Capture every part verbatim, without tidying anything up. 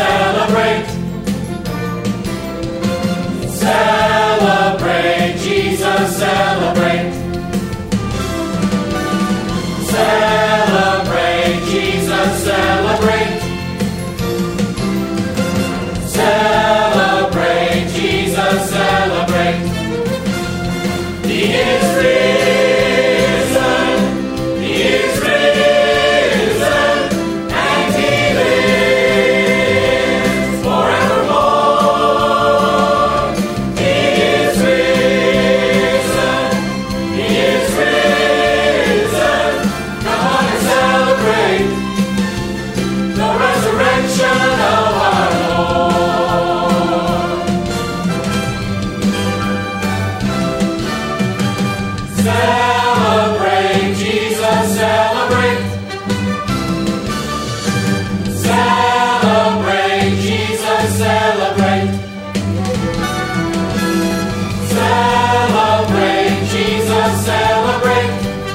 celebrate. Celebrate, Jesus, celebrate. Celebrate, Jesus, celebrate. Celebrate, Jesus, celebrate. He is risen, He is risen, and He lives forevermore. He is risen, He is risen. Come on and celebrate the resurrection of our Lord. Celebrate, Jesus, celebrate. Celebrate, Jesus, celebrate. Celebrate, Jesus, celebrate.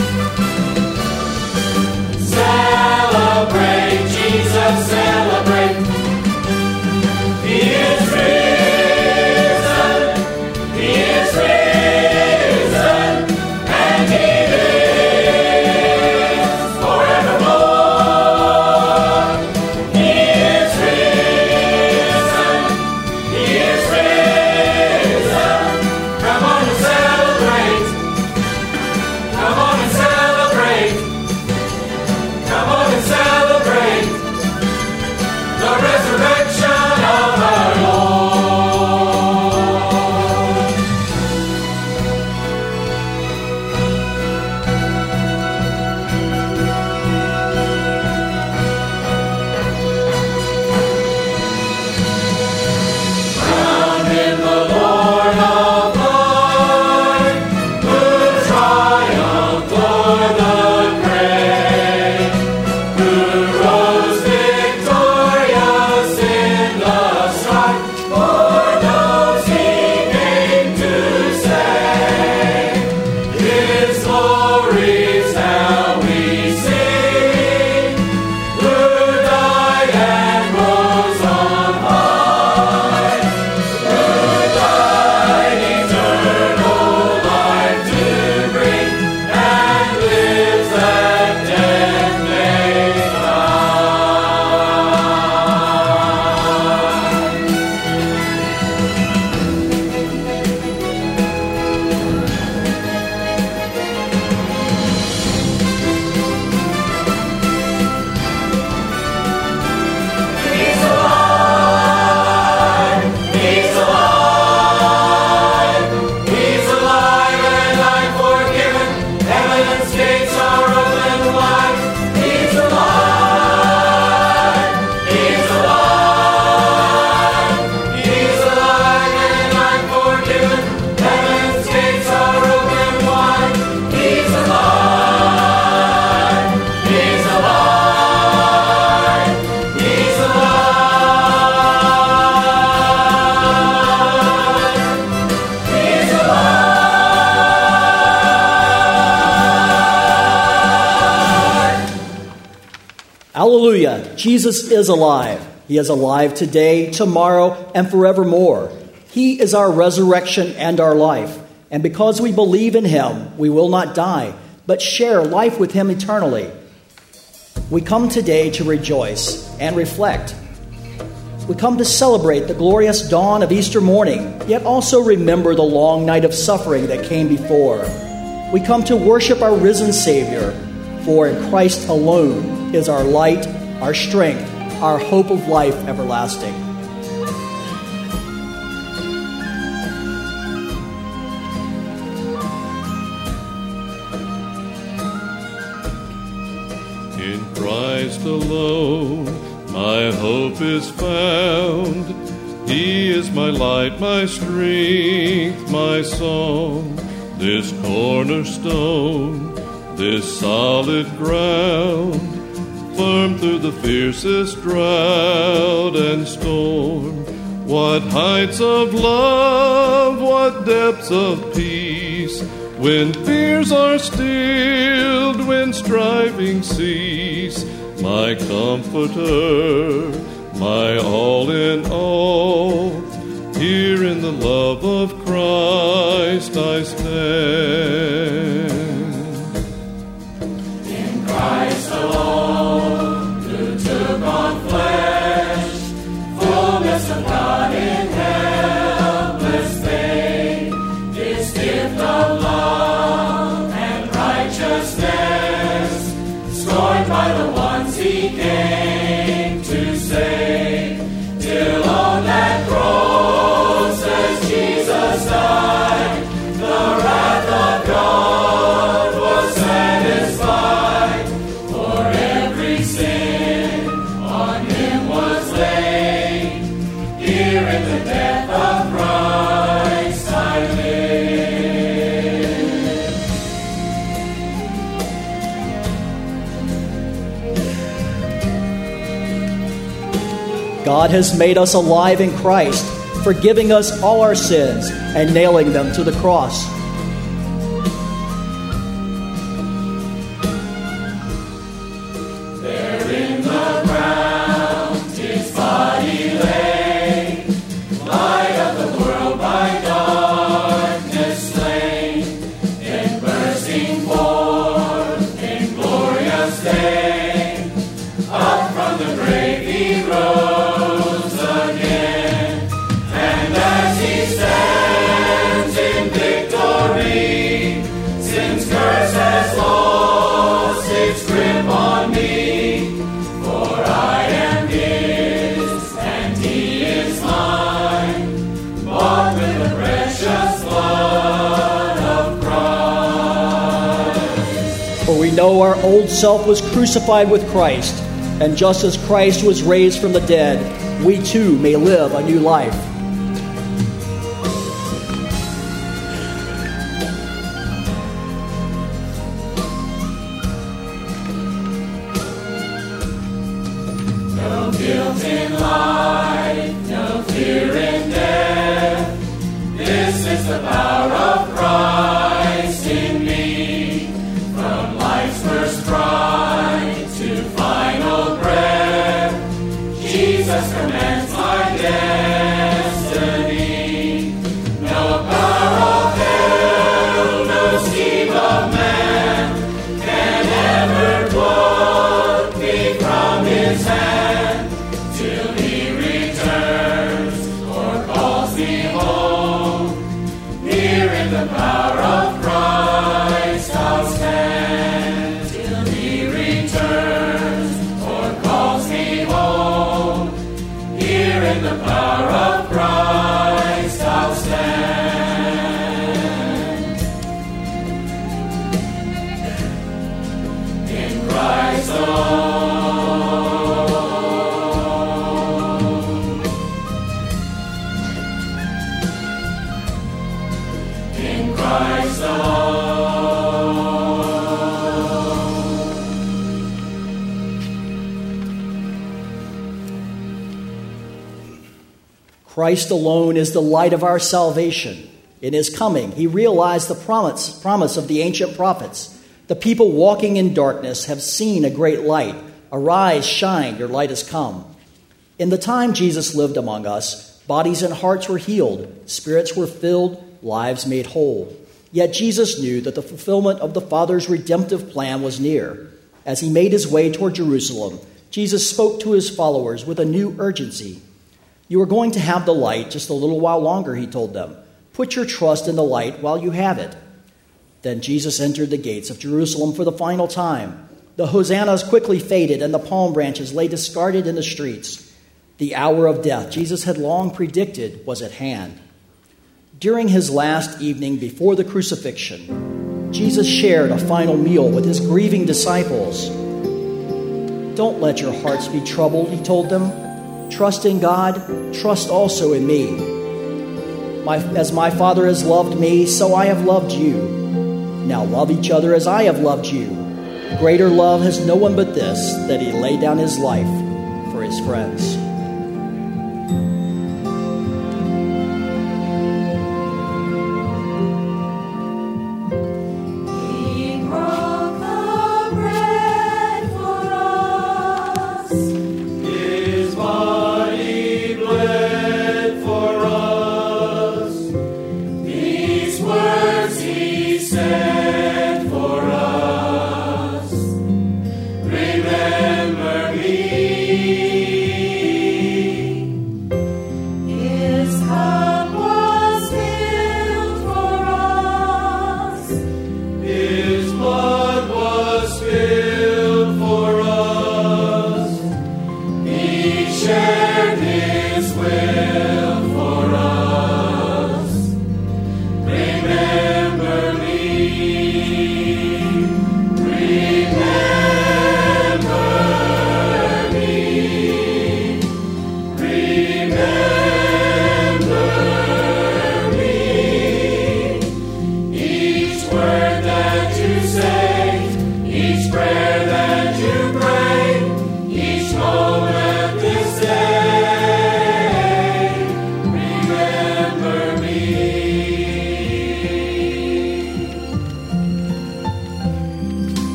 Celebrate, Jesus, celebrate. He is risen, He is risen, and He lives forevermore. He is risen, He is risen. Come on and celebrate. Come on and celebrate. Come on and celebrate the resurrection of our Lord. Crown Him the Lord of Lords, who triumphed o'er the grave, who rose victorious in the strife for those He came to save. His glories now we sing, who died and rose on high, who died eternal life to bring, and lives that death may He's alive, He's alive, He's alive, and I'm forgiven. Heaven's gates are open wide. He's alive, He's alive, He's alive, and I'm forgiven. Heaven's gates are open wide. He's alive, He's alive, He's alive, He's alive. Hallelujah. Jesus is alive. He is alive today, tomorrow, and forevermore. He is our resurrection and our life. And because we believe in Him, we will not die, but share life with Him eternally. We come today to rejoice and reflect. We come to celebrate the glorious dawn of Easter morning, yet also remember the long night of suffering that came before. We come to worship our risen Savior, for in Christ alone is our light, our strength, our hope of life everlasting. In Christ alone my hope is found. He is my light, my strength, my song. This cornerstone, this solid ground, firm through the fiercest drought and storm. What heights of love, what depths of peace, when fears are stilled, when striving cease. My comforter, my all in all. Here in the love of Christ I stand. In Christ alone, who took on flesh, fullness of God in helpless babe, His gift of love and righteousness, scorned by the ones He came to save, till on that cross as Jesus died, the wrath of God was satisfied, for every sin on Him was laid. Here in the death of Christ I live. God has made us alive in Christ, forgiving us all our sins and nailing them to the cross. There in the ground His body lay, light of the world by darkness slain, then bursting forth in glorious day, up from the grave He rose again, and as He stands in victory, sin's curse has lost its grip on me, for I am His and He is mine, bought with the precious blood of Christ. For we know our old self was crucified with Christ, and just as Christ was raised from the dead, we too may live a new life. No guilt in life, no fear in death. This is the power of Christ in me. From life's first cry to final breath, Jesus commands my destiny. No power of hell, no scheme of man can ever pluck me from His hand, till He returns or calls me home. Here in the power of Christ I'll stand, till He returns or calls me home. Here in the power of Christ I'll stand. In Christ alone. In Christ alone. Christ alone is the light of our salvation. In His coming, He realized the promise, promise of the ancient prophets. The people walking in darkness have seen a great light. Arise, shine, your light has come. In the time Jesus lived among us, bodies and hearts were healed, spirits were filled, lives made whole. Yet Jesus knew that the fulfillment of the Father's redemptive plan was near. As He made His way toward Jerusalem, Jesus spoke to His followers with a new urgency. You are going to have the light just a little while longer, He told them. Put your trust in the light while you have it. Then Jesus entered the gates of Jerusalem for the final time. The hosannas quickly faded, and the palm branches lay discarded in the streets. The hour of death Jesus had long predicted was at hand. During His last evening before the crucifixion, Jesus shared a final meal with His grieving disciples. Don't let your hearts be troubled, He told them. Trust in God, trust also in me. My, as my Father has loved me, so I have loved you. Now love each other as I have loved you. Greater love has no one but this, that He laid down His life for His friends. His body.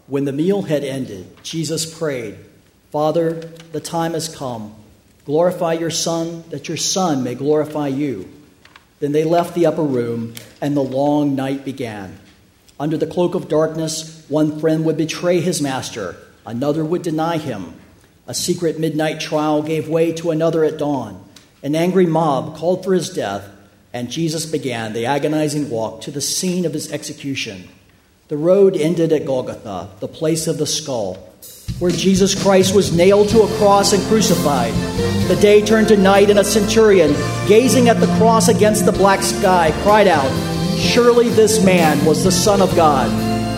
When the meal had ended, Jesus prayed, "Father, the time has come. Glorify your Son, that your Son may glorify you." Then they left the upper room, and the long night began. Under the cloak of darkness, one friend would betray his master, another would deny him. A secret midnight trial gave way to another at dawn. An angry mob called for his death, and Jesus began the agonizing walk to the scene of his execution. The road ended at Golgotha, the place of the skull, where Jesus Christ was nailed to a cross and crucified. The day turned to night, and a centurion, gazing at the cross against the black sky, cried out, "Surely this man was the Son of God."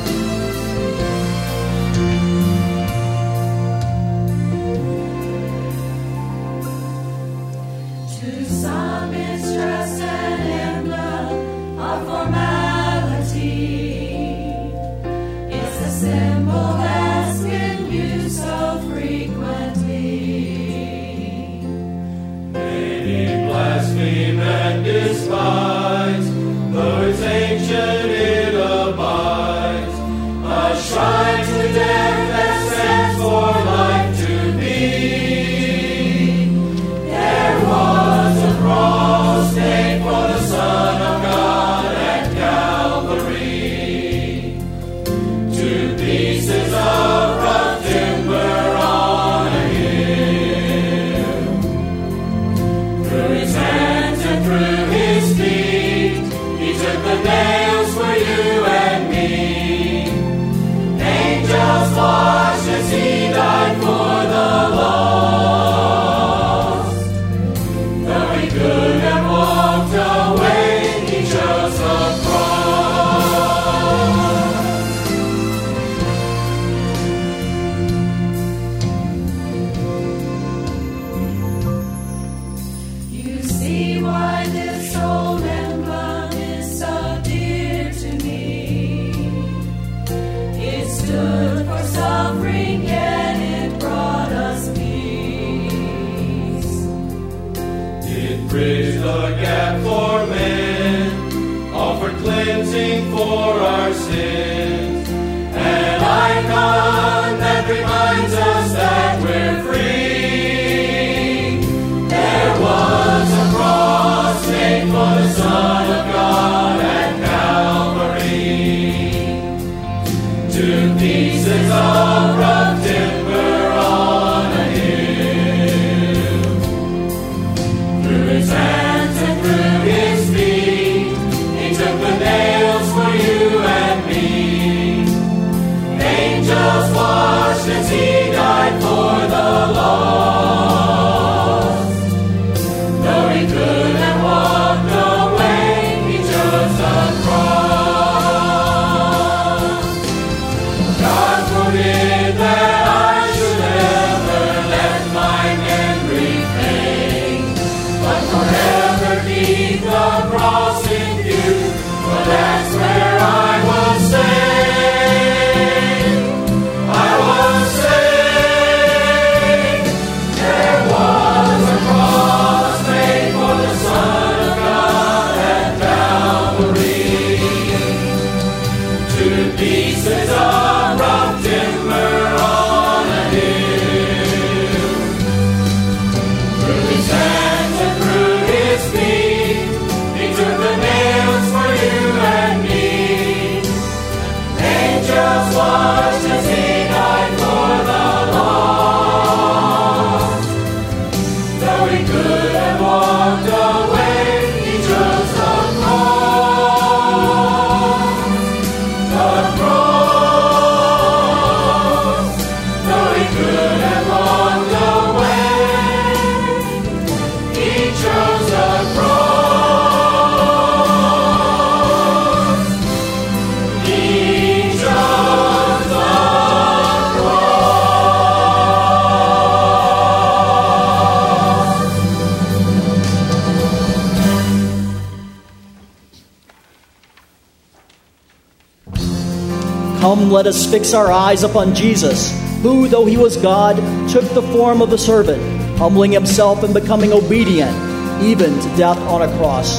Come, let us fix our eyes upon Jesus, who, though he was God, took the form of a servant, humbling himself and becoming obedient, even to death on a cross.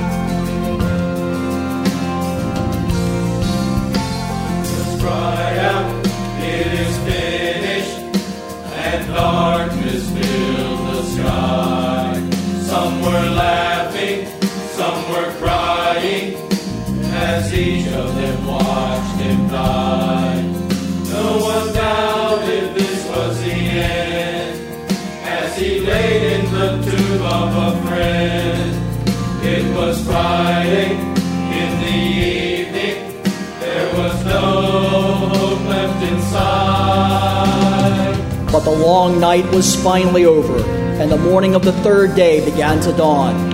Just cry out. But the long night was finally over, and the morning of the third day began to dawn.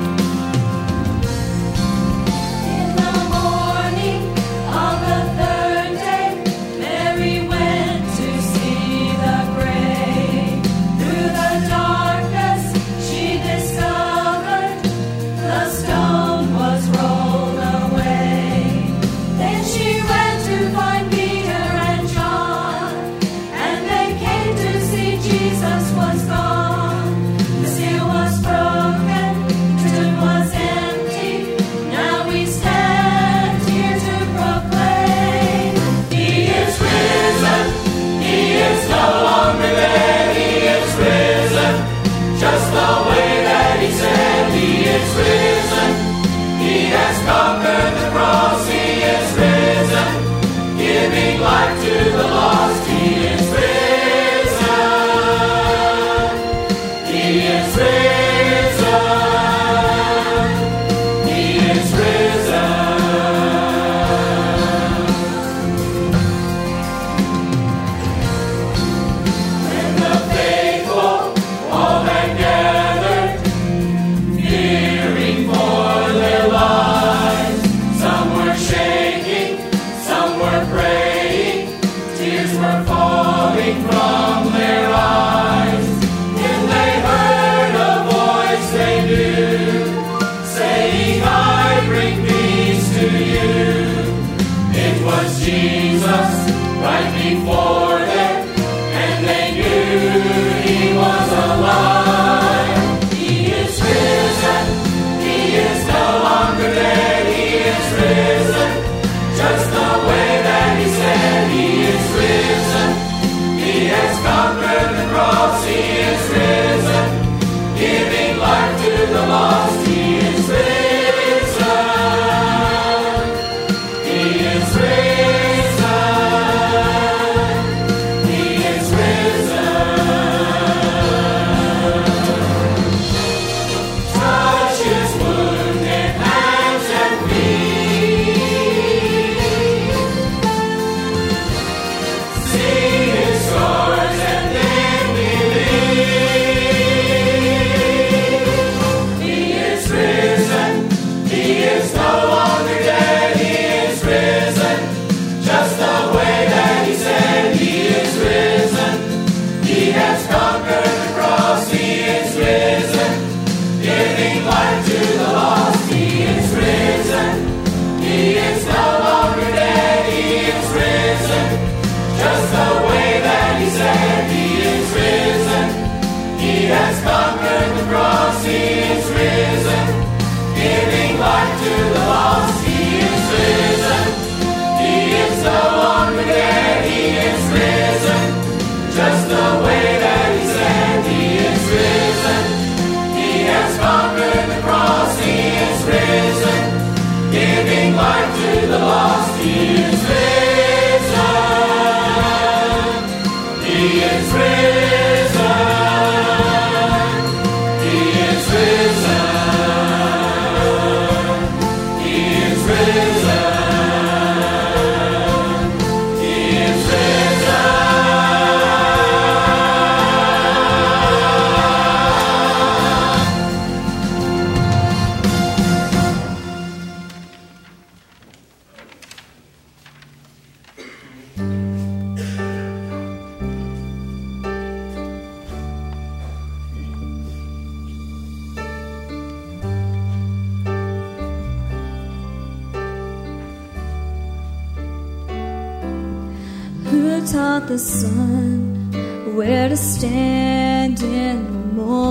Taught the sun where to stand in the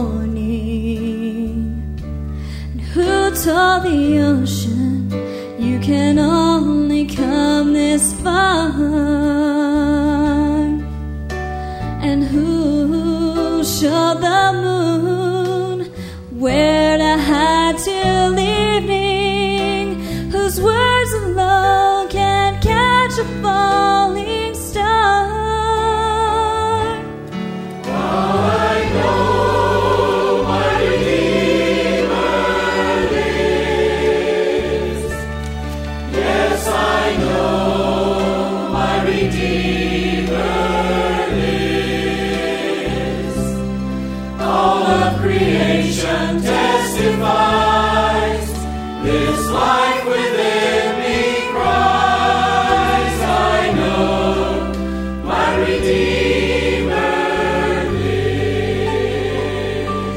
morning, and who told the ocean you can only come this far, and who showed the moon where to hide till evening, whose words alone can catch a falling star. Redeemer. life within me cries, I know my Redeemer lives.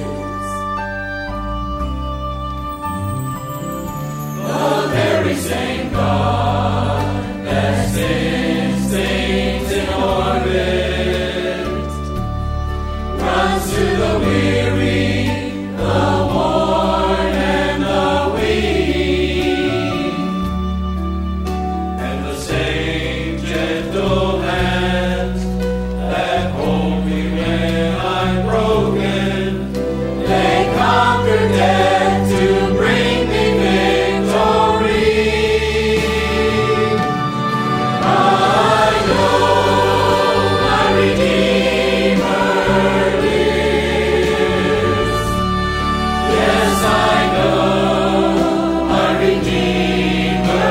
The very same God that sends saints in orbit runs to the weary, the worn, and the weak, and the same gentle hands that hold me when I'm broken, they conquer death to bring me victory. I know my Redeemer lives. Yes, I know my Redeemer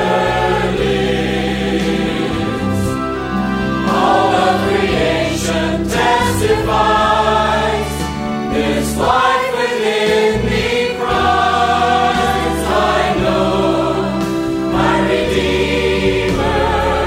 lives. All of creation testifies, this life within me cries, I know my Redeemer.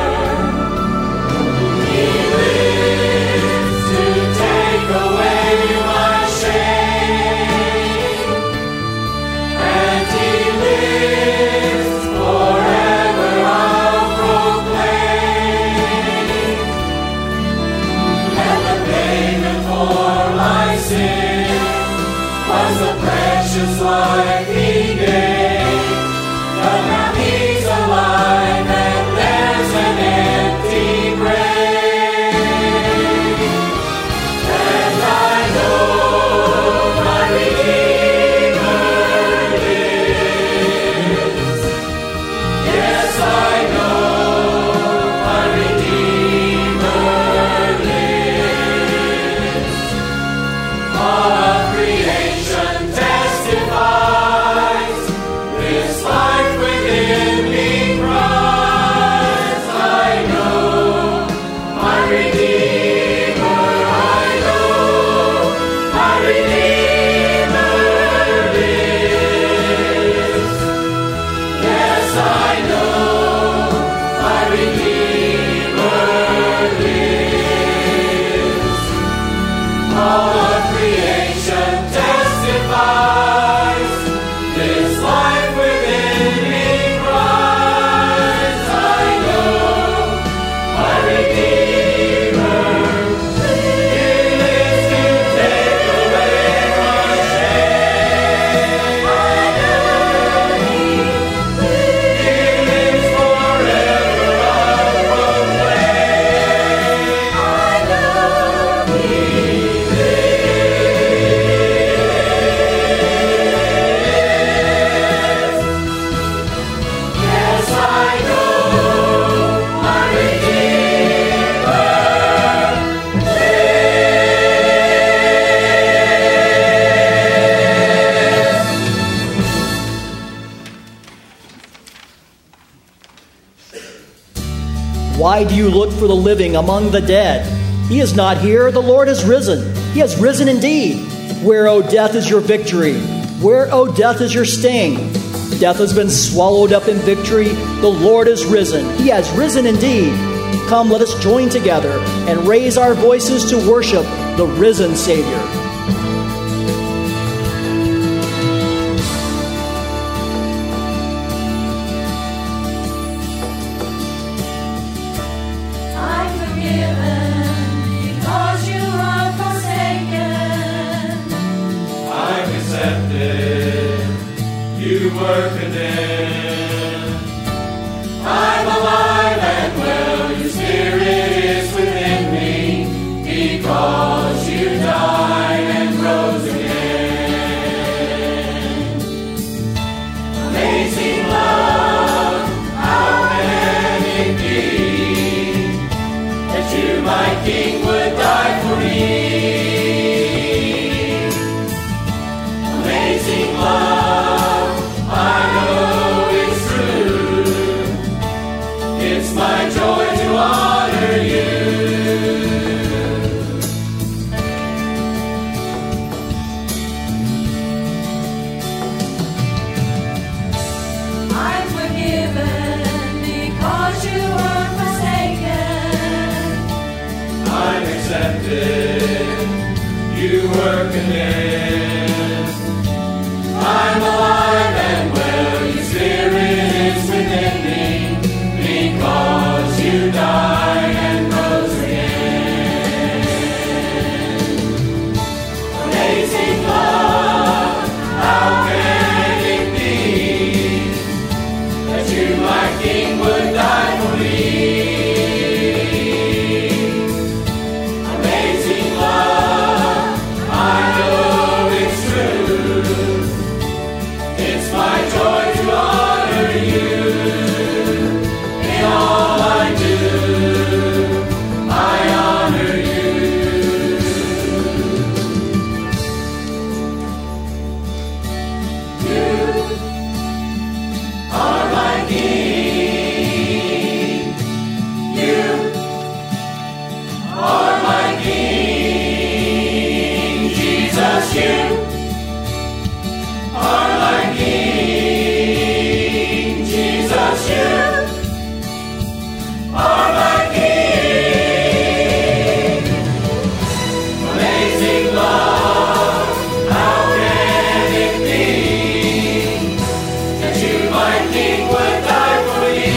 He lives to take away my shame, and He lives forever I'll proclaim. And the payment for my sin was the precious life He gave. But now He's alive and there's an empty grave. And I know my Redeemer lives. Yes, I know my Redeemer lives. All of creation testifies, this life within me cries, I know my Redeemer, I know my Redeemer lives. Yes, I know my Redeemer lives. All of creation testifies, this life within me cries, I know my Redeemer lives to take away my shame. I know He lives forever I'll proclaim. I know He Yes, I know my Redeemer Why do you look for the living among the dead? He is not here. The Lord has risen. He has risen indeed. Where, O death, is your victory? Where, O death, is your sting? Death has been swallowed up in victory. The Lord is risen. He has risen indeed. Come, let us join together and raise our voices to worship the risen Savior. I'm forgiven because you are forsaken. I'm accepted, you were condemned. I'm alive and well, your spirit is within me, because you died and rose again. Amazing love, how can it be that you, my King, would die for me? Amazing love, I know it's true. It's my joy to honor you. I to work again. I'm alive and well, your spirit is within me, because you died and rose again. Amazing love, how can it be that you, my King, would die for me? Amazing love, I know it's true. It's my joy to honor you. In all I do, I honor you. You are my King. You are my King. Jesus, you are my King. Jesus, you are my King. Amazing love, how can it be that you, my King, would die for me?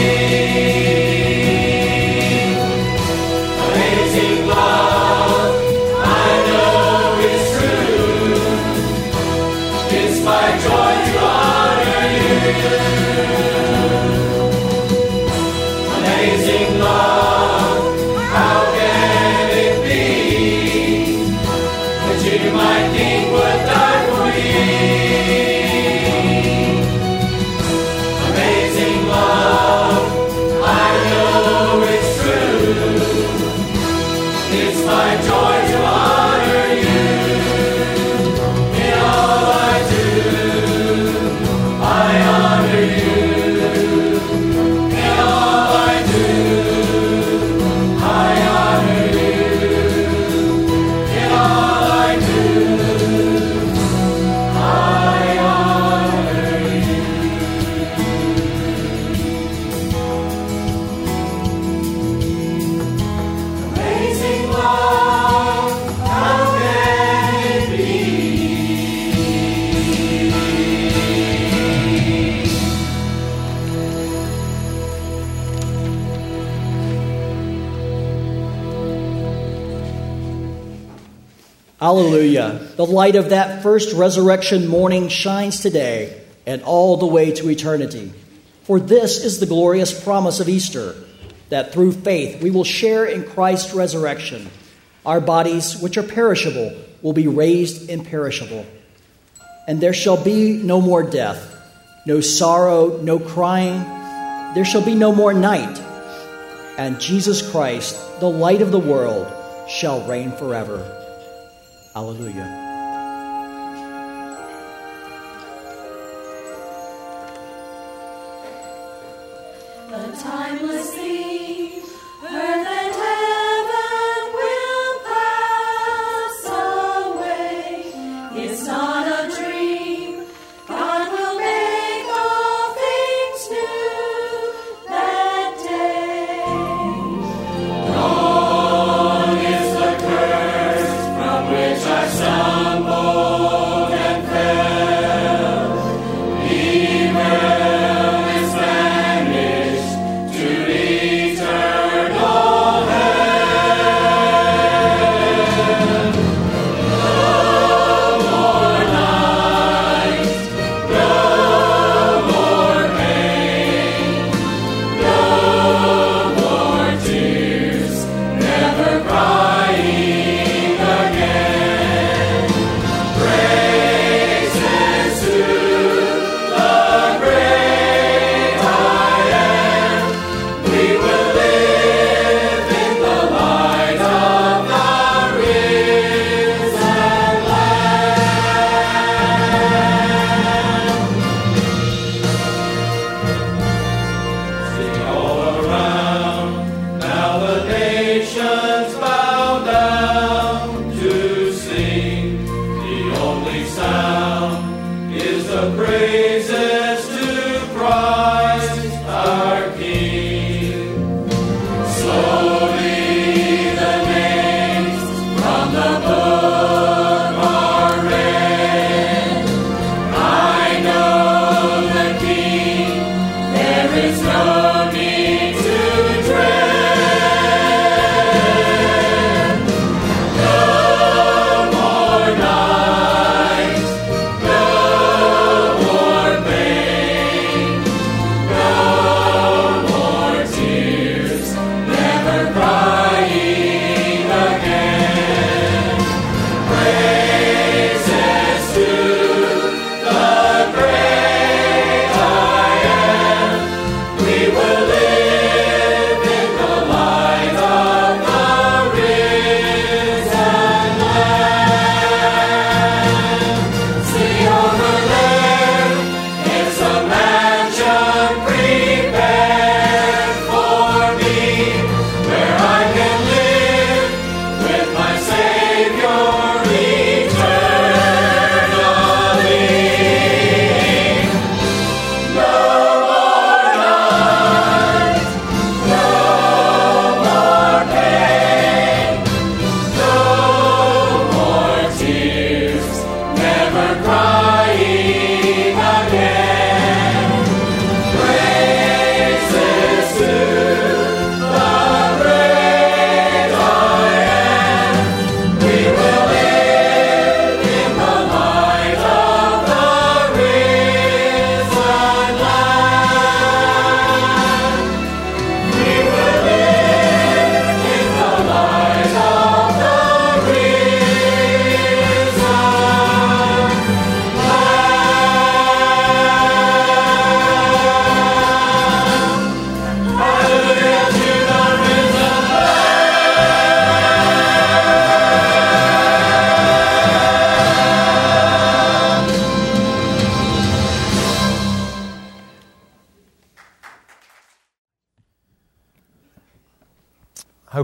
Amazing love, I know it's true. It's my joy to honor you. Amazing love, how can it be that you, my King, would die for me? Amazing love, I know it's true. It's my joy to honor you. In all I do, I honor you. In all I do, I honor you. In all I do, I honor you. Amazing love, how can it be? Hallelujah. The light of that first resurrection morning shines today and all the way to eternity. For this is the glorious promise of Easter, that through faith we will share in Christ's resurrection. Our bodies, which are perishable, will be raised imperishable. And there shall be no more death, no sorrow, no crying. There shall be no more night. And Jesus Christ, the light of the world, shall reign forever. Hallelujah. The timeless theme, earth and heaven will pass away. It's not a dream. God will make all things new that day. Gone is the curse from which I suffer.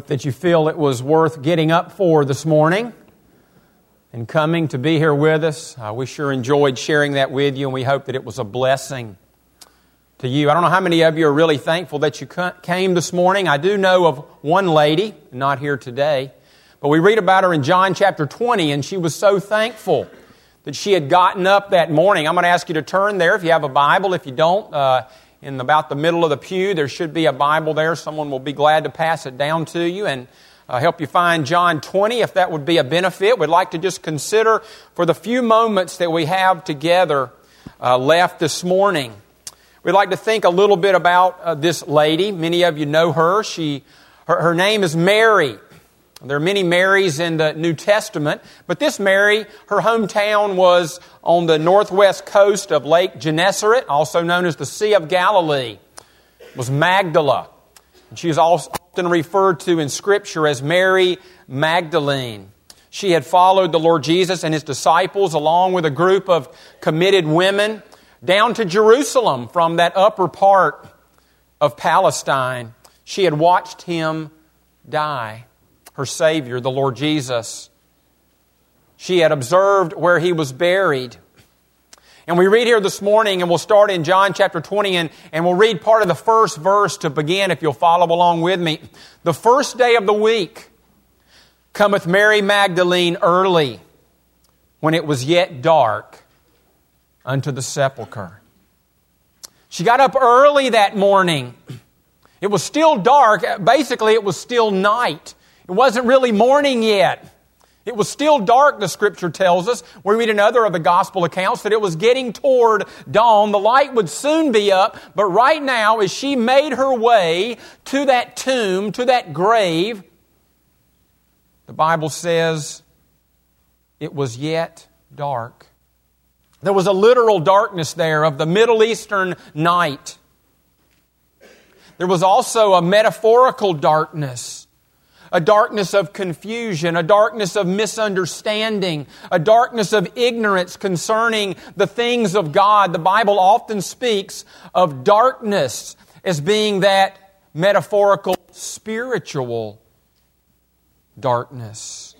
that you feel it was worth getting up for this morning and coming to be here with us. Uh, we sure enjoyed sharing that with you, and we hope that it was a blessing to you. I don't know how many of you are really thankful that you came this morning. I do know of one lady, not here today, but we read about her in John chapter twenty, and she was so thankful that she had gotten up that morning. I'm going to ask you to turn there if you have a Bible. If you don't, uh, in about the middle of the pew, there should be a Bible there. Someone will be glad to pass it down to you and uh, help you find John twenty, if that would be a benefit. We'd like to just consider for the few moments that we have together uh, left this morning. We'd like to think a little bit about uh, this lady. Many of you know her. She, her. Her name is Mary. There are many Marys in the New Testament, but this Mary, her hometown was on the northwest coast of Lake Gennesaret, also known as the Sea of Galilee. It was Magdala. And she is often referred to in Scripture as Mary Magdalene. She had followed the Lord Jesus and His disciples along with a group of committed women down to Jerusalem from that upper part of Palestine. She had watched Him die, her Savior, the Lord Jesus. She had observed where He was buried. And we read here this morning, and we'll start in John chapter twenty, and, and we'll read part of the first verse to begin, if you'll follow along with me. The first day of the week cometh Mary Magdalene early, when it was yet dark, unto the sepulchre. She got up early that morning. It was still dark. Basically, it was still night. It wasn't really morning yet. It was still dark, the Scripture tells us. We read in other of the Gospel accounts that it was getting toward dawn. The light would soon be up, but right now, as she made her way to that tomb, to that grave, the Bible says it was yet dark. There was a literal darkness there of the Middle Eastern night. There was also a metaphorical darkness. A darkness of confusion, a darkness of misunderstanding, a darkness of ignorance concerning the things of God. The Bible often speaks of darkness as being that metaphorical spiritual darkness.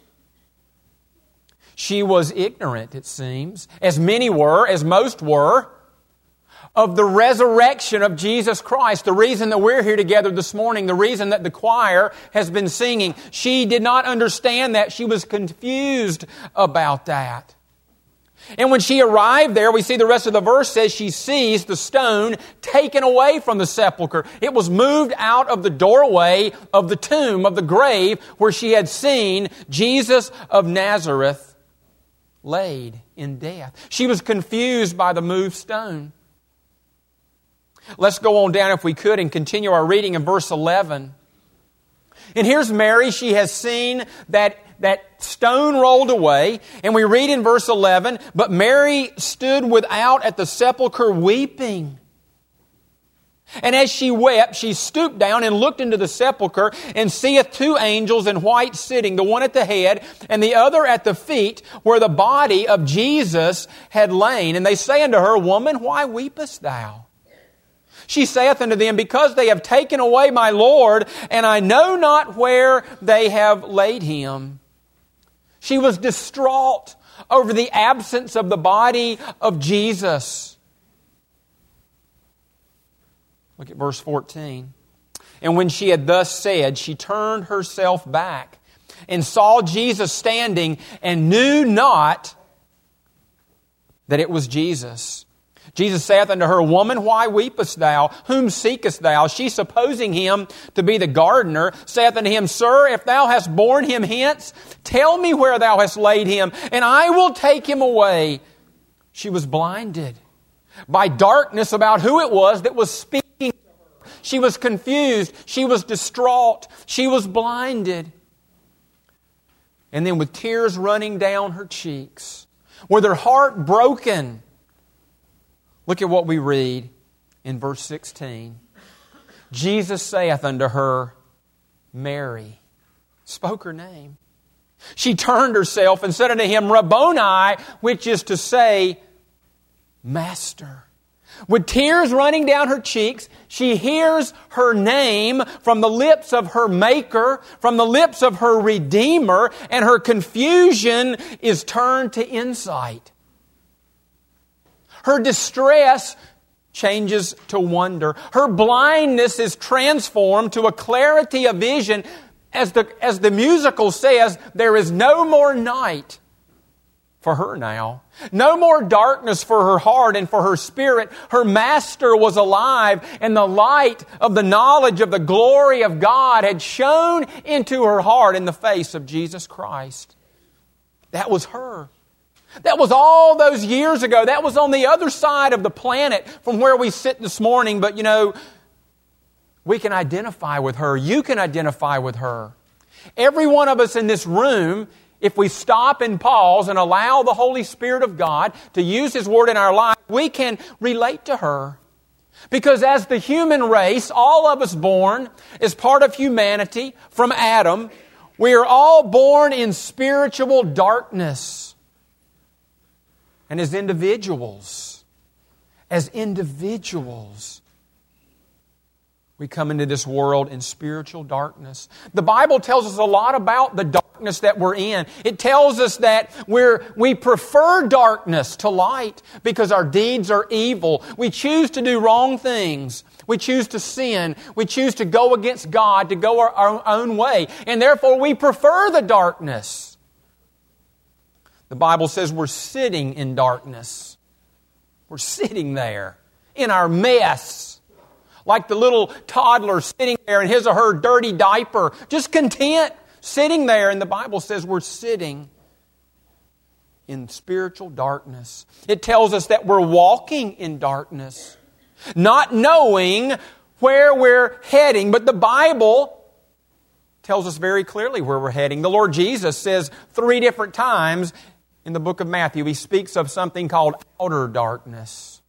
She was ignorant, it seems, as many were, as most were, of the resurrection of Jesus Christ. The reason that we're here together this morning, the reason that the choir has been singing, she did not understand that. She was confused about that. And when she arrived there, we see the rest of the verse says she sees the stone taken away from the sepulchre. It was moved out of the doorway of the tomb, of the grave, where she had seen Jesus of Nazareth laid in death. She was confused by the moved stone. Let's go on down, if we could, and continue our reading in verse eleven. And here's Mary. She has seen that, that stone rolled away. And we read in verse eleven, but Mary stood without at the sepulchre weeping. And as she wept, she stooped down and looked into the sepulchre, and seeth two angels in white sitting, the one at the head and the other at the feet, where the body of Jesus had lain. And they say unto her, Woman, why weepest thou? She saith unto them, Because they have taken away my Lord, and I know not where they have laid Him. She was distraught over the absence of the body of Jesus. Look at verse fourteen. And when she had thus said, she turned herself back and saw Jesus standing, and knew not that it was Jesus. Jesus saith unto her, Woman, why weepest thou? Whom seekest thou? She, supposing him to be the gardener, saith unto him, Sir, if thou hast borne him hence, tell me where thou hast laid him, and I will take him away. She was blinded by darkness about who it was that was speaking to her. She was confused. She was distraught. She was blinded. And then with tears running down her cheeks, with her heart broken, look at what we read in verse sixteen. Jesus saith unto her, Mary. Spoke her name. She turned herself and said unto him, Rabboni, which is to say, Master. With tears running down her cheeks, she hears her name from the lips of her Maker, from the lips of her Redeemer, and her confusion is turned to insight. Her distress changes to wonder. Her blindness is transformed to a clarity of vision. As the, as the musical says, there is no more night for her now. No more darkness for her heart and for her spirit. Her Master was alive, and the light of the knowledge of the glory of God had shone into her heart in the face of Jesus Christ. That was her. That was all those years ago. That was on the other side of the planet from where we sit this morning. But you know, we can identify with her. You can identify with her. Every one of us in this room, if we stop and pause and allow the Holy Spirit of God to use His Word in our life, we can relate to her. Because as the human race, all of us born as part of humanity from Adam, we are all born in spiritual darkness. And as individuals, as individuals, we come into this world in spiritual darkness. The Bible tells us a lot about the darkness that we're in. It tells us that we're, we prefer darkness to light because our deeds are evil. We choose to do wrong things. We choose to sin. We choose to go against God, to go our, our own way. And therefore we prefer the darkness. The Bible says we're sitting in darkness. We're sitting there in our mess. Like the little toddler sitting there in his or her dirty diaper. Just content sitting there. And the Bible says we're sitting in spiritual darkness. It tells us that we're walking in darkness. Not knowing where we're heading. But the Bible tells us very clearly where we're heading. The Lord Jesus says three different times in the book of Matthew, He speaks of something called outer darkness.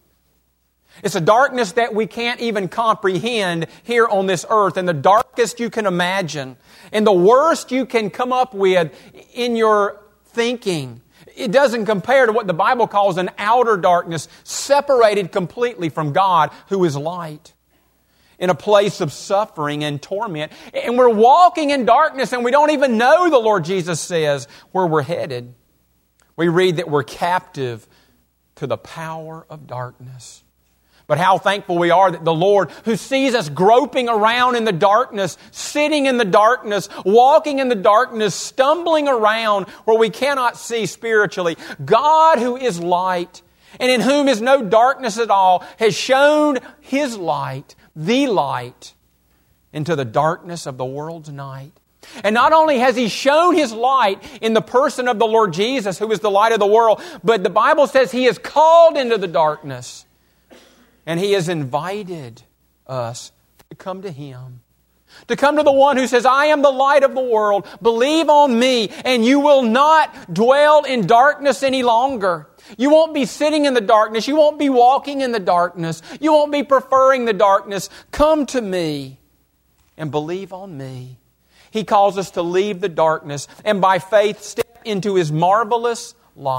It's a darkness that we can't even comprehend here on this earth, and the darkest you can imagine, and the worst you can come up with in your thinking. It doesn't compare to what the Bible calls an outer darkness, separated completely from God, who is light, in a place of suffering and torment. And we're walking in darkness, and we don't even know, the Lord Jesus says, where we're headed. We read that we're captive to the power of darkness. But how thankful we are that the Lord, who sees us groping around in the darkness, sitting in the darkness, walking in the darkness, stumbling around where we cannot see spiritually, God, who is light and in whom is no darkness at all, has shown His light, the light, into the darkness of the world's night. And not only has He shown His light in the person of the Lord Jesus, who is the light of the world, but the Bible says He is called into the darkness. And He has invited us to come to Him. To come to the one who says, I am the light of the world. Believe on me, and you will not dwell in darkness any longer. You won't be sitting in the darkness. You won't be walking in the darkness. You won't be preferring the darkness. Come to me and believe on me. He calls us to leave the darkness and by faith step into His marvelous light.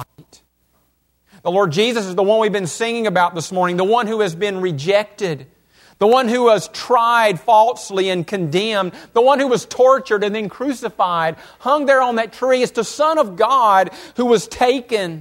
The Lord Jesus is the one we've been singing about this morning, the one who has been rejected, the one who was tried falsely and condemned, the one who was tortured and then crucified, hung there on that tree. Is the Son of God who was taken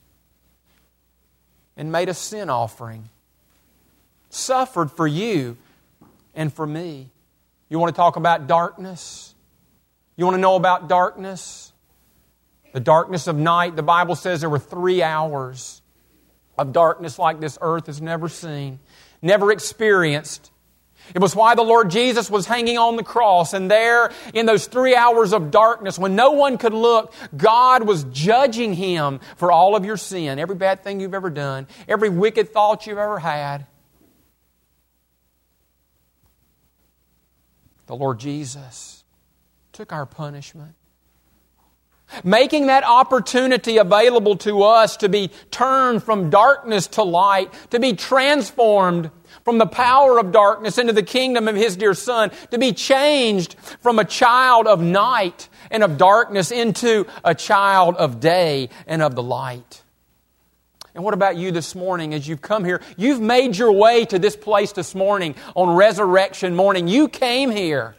and made a sin offering, suffered for you and for me. You want to talk about darkness? You want to know about darkness? The darkness of night. The Bible says there were three hours of darkness like this earth has never seen, never experienced. It was why the Lord Jesus was hanging on the cross, and there in those three hours of darkness, when no one could look, God was judging Him for all of your sin, every bad thing you've ever done, every wicked thought you've ever had. The Lord Jesus took our punishment, making that opportunity available to us to be turned from darkness to light, to be transformed from the power of darkness into the kingdom of His dear Son, to be changed from a child of night and of darkness into a child of day and of the light. And what about you this morning as you've come here? You've made your way to this place this morning on Resurrection morning. You came here.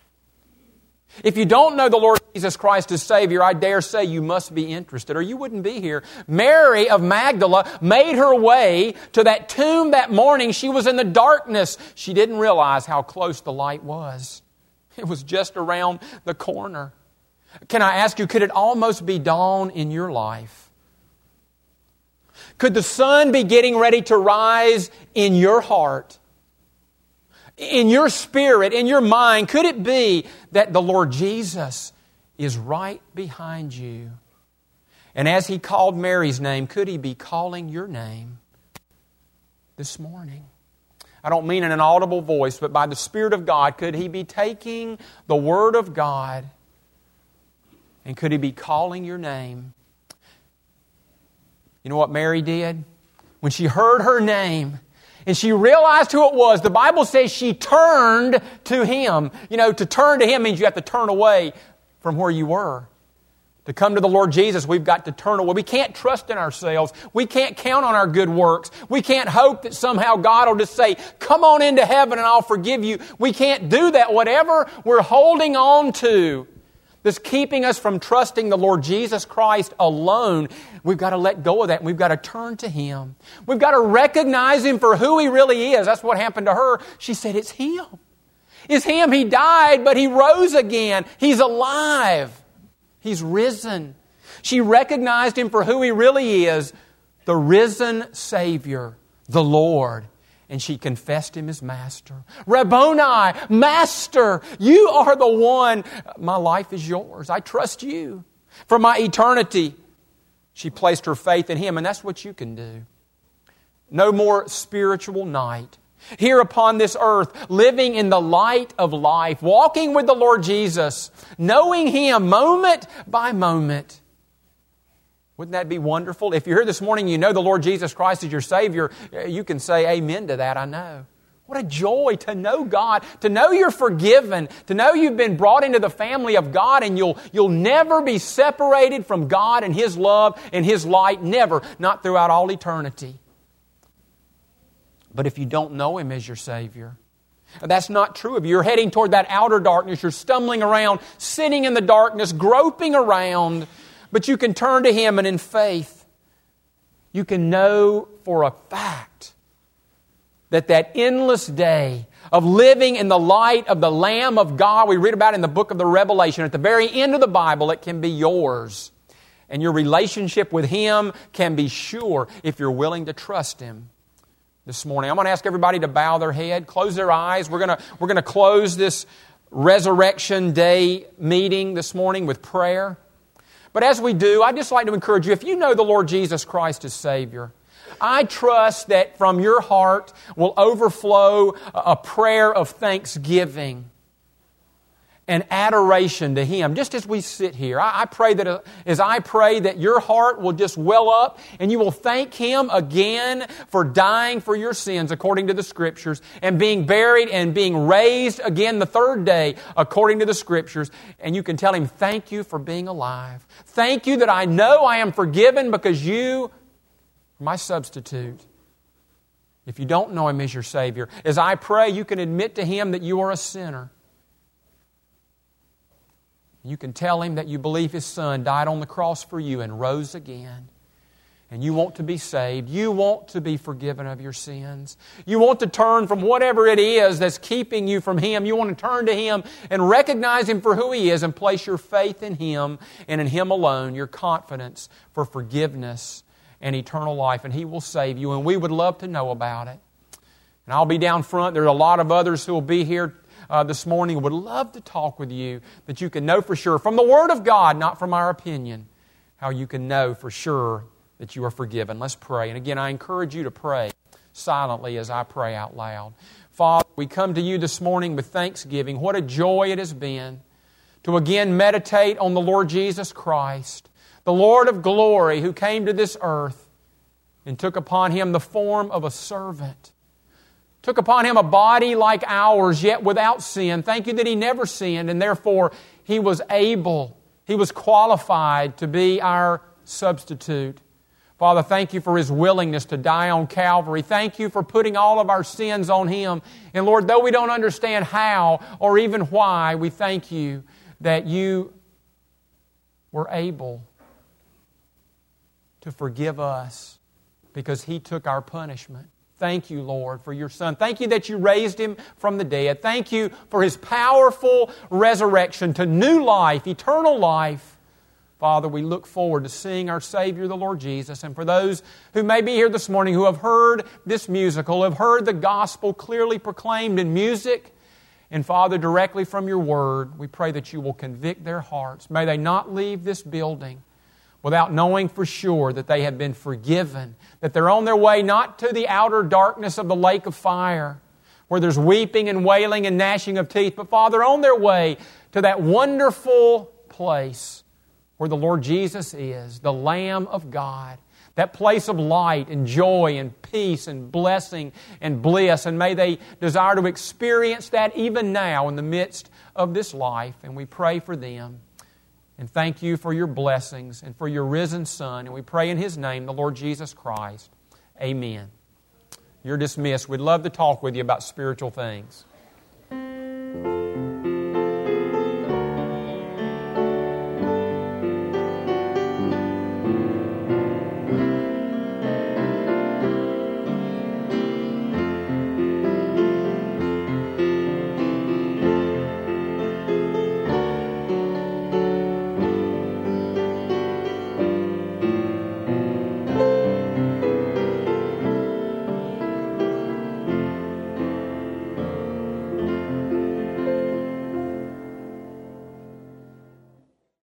If you don't know the Lord Jesus Christ as Savior, I dare say you must be interested, or you wouldn't be here. Mary of Magdala made her way to that tomb that morning. She was in the darkness. She didn't realize how close the light was. It was just around the corner. Can I ask you, could it almost be dawn in your life? Could the sun be getting ready to rise in your heart? In your spirit, in your mind, could it be that the Lord Jesus is right behind you? And as He called Mary's name, could He be calling your name this morning? I don't mean in an audible voice, but by the Spirit of God, could He be taking the Word of God and could He be calling your name? You know what Mary did? When she heard her name, and she realized who it was, the Bible says she turned to Him. You know, to turn to Him means you have to turn away from where you were. To come to the Lord Jesus, we've got to turn away. We can't trust in ourselves. We can't count on our good works. We can't hope that somehow God will just say, come on into heaven and I'll forgive you. We can't do that. Whatever we're holding on to that's keeping us from trusting the Lord Jesus Christ alone, we've got to let go of that and we've got to turn to Him. We've got to recognize Him for who He really is. That's what happened to her. She said, it's Him. It's Him. He died, but He rose again. He's alive. He's risen. She recognized Him for who He really is, the risen Savior, the Lord. And she confessed Him as Master. Rabboni, Master, you are the one. My life is yours. I trust you. For my eternity, she placed her faith in Him. And that's what you can do. No more spiritual night. Here upon this earth, living in the light of life, walking with the Lord Jesus, knowing Him moment by moment. Wouldn't that be wonderful? If you're here this morning, you know the Lord Jesus Christ is your Savior, you can say amen to that, I know. What a joy to know God, to know you're forgiven, to know you've been brought into the family of God and you'll, you'll never be separated from God and His love and His light, never, not throughout all eternity. But if you don't know Him as your Savior, that's not true of you. You're heading toward that outer darkness. You're stumbling around, sitting in the darkness, groping around. But you can turn to Him and in faith, you can know for a fact that that endless day of living in the light of the Lamb of God we read about in the book of the Revelation, at the very end of the Bible, it can be yours. And your relationship with Him can be sure if you're willing to trust Him. This morning, I'm going to ask everybody to bow their head, close their eyes. We're going to, we're going to close this Resurrection Day meeting this morning with prayer. But as we do, I'd just like to encourage you, if you know the Lord Jesus Christ as Savior, I trust that from your heart will overflow a prayer of thanksgiving and adoration to Him, just as we sit here. I, I pray that as I pray that your heart will just well up and you will thank Him again for dying for your sins according to the Scriptures and being buried and being raised again the third day according to the Scriptures. And you can tell Him, thank you for being alive. Thank you that I know I am forgiven because you are my substitute. If you don't know Him as your Savior, as I pray, you can admit to Him that you are a sinner. You can tell Him that you believe His Son died on the cross for you and rose again. And you want to be saved. You want to be forgiven of your sins. You want to turn from whatever it is that's keeping you from Him. You want to turn to Him and recognize Him for who He is and place your faith in Him and in Him alone, your confidence for forgiveness and eternal life. And He will save you. And we would love to know about it. And I'll be down front. There are a lot of others who will be here Uh, this morning. Would love to talk with you that you can know for sure from the Word of God, not from our opinion, how you can know for sure that you are forgiven. Let's pray. And again, I encourage you to pray silently as I pray out loud. Father, we come to you this morning with thanksgiving. What a joy it has been to again meditate on the Lord Jesus Christ, the Lord of glory who came to this earth and took upon Him the form of a servant. Took upon Him a body like ours, yet without sin. Thank you that He never sinned, and therefore He was able, He was qualified to be our substitute. Father, thank you for His willingness to die on Calvary. Thank you for putting all of our sins on Him. And Lord, though we don't understand how or even why, we thank you that you were able to forgive us because He took our punishment. Thank you, Lord, for your Son. Thank you that you raised Him from the dead. Thank you for His powerful resurrection to new life, eternal life. Father, we look forward to seeing our Savior, the Lord Jesus. And for those who may be here this morning who have heard this musical, have heard the gospel clearly proclaimed in music, and Father, directly from your word, we pray that you will convict their hearts. May they not leave this building without knowing for sure that they have been forgiven, that they're on their way not to the outer darkness of the lake of fire, where there's weeping and wailing and gnashing of teeth, but Father, on their way to that wonderful place where the Lord Jesus is, the Lamb of God, that place of light and joy and peace and blessing and bliss. And may they desire to experience that even now in the midst of this life. And we pray for them. And thank you for your blessings and for your risen Son. And we pray in His name, the Lord Jesus Christ. Amen. You're dismissed. We'd love to talk with you about spiritual things.